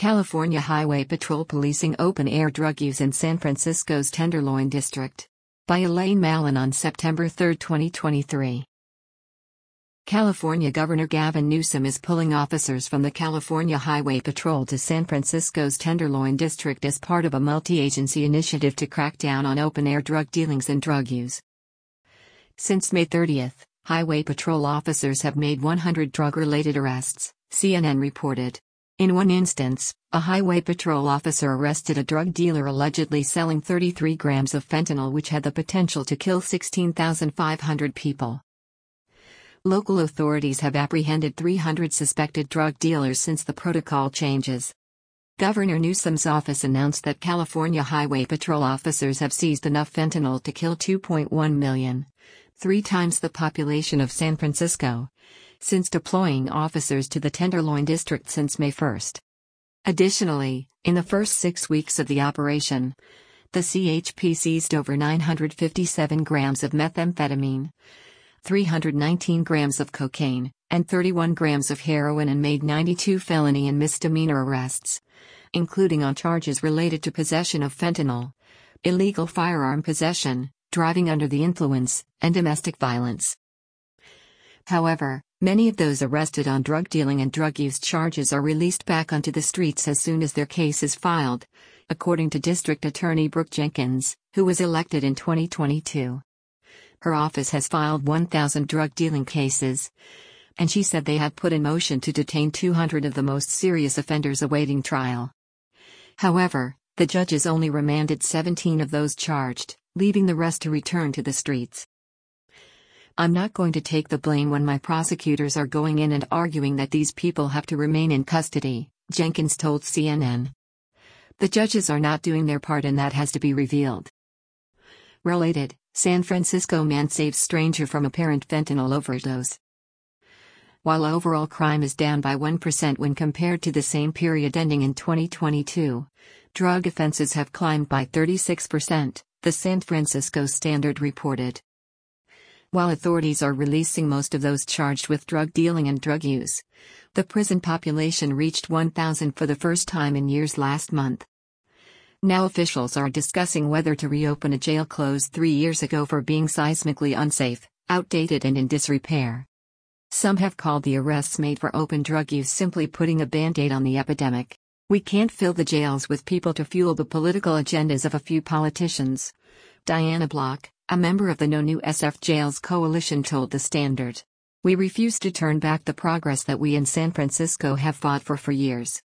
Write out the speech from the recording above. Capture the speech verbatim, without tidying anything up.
California Highway Patrol policing open-air drug use in San Francisco's Tenderloin District. By Elaine Mallon on September third, twenty twenty-three. California Governor Gavin Newsom is pulling officers from the California Highway Patrol to San Francisco's Tenderloin District as part of a multi-agency initiative to crack down on open-air drug dealings and drug use. Since May thirtieth, Highway Patrol officers have made one hundred drug-related arrests, C N N reported. In one instance, a Highway Patrol officer arrested a drug dealer allegedly selling thirty-three grams of fentanyl, which had the potential to kill sixteen thousand five hundred people. Local authorities have apprehended three hundred suspected drug dealers since the protocol changes. Governor Newsom's office announced that California Highway Patrol officers have seized enough fentanyl to kill two point one million, three times the population of San Francisco, since deploying officers to the Tenderloin District since May first. Additionally, in the first six weeks of the operation, the C H P seized over nine hundred fifty-seven grams of methamphetamine, three hundred nineteen grams of cocaine, and thirty-one grams of heroin, and made ninety-two felony and misdemeanor arrests, including on charges related to possession of fentanyl, illegal firearm possession, driving under the influence, and domestic violence. However, many of those arrested on drug dealing and drug use charges are released back onto the streets as soon as their case is filed, according to District Attorney Brooke Jenkins, who was elected in twenty twenty-two. Her office has filed one thousand drug dealing cases, and she said they had put in motion to detain two hundred of the most serious offenders awaiting trial. However, the judges only remanded seventeen of those charged, leaving the rest to return to the streets. "I'm not going to take the blame when my prosecutors are going in and arguing that these people have to remain in custody," Jenkins told C N N. "The judges are not doing their part, and that has to be revealed." Related, San Francisco man saves stranger from apparent fentanyl overdose. While overall crime is down by one percent when compared to the same period ending in twenty twenty-two, drug offenses have climbed by thirty-six percent, the San Francisco Standard reported. While authorities are releasing most of those charged with drug dealing and drug use, the prison population reached one thousand for the first time in years last month. Now officials are discussing whether to reopen a jail closed three years ago for being seismically unsafe, outdated, and in disrepair. Some have called the arrests made for open drug use simply putting a band-aid on the epidemic. "We can't fill the jails with people to fuel the political agendas of a few politicians," Diana Block, a member of the No New S F Jails Coalition, told The Standard. "We refuse to turn back the progress that we in San Francisco have fought for for years."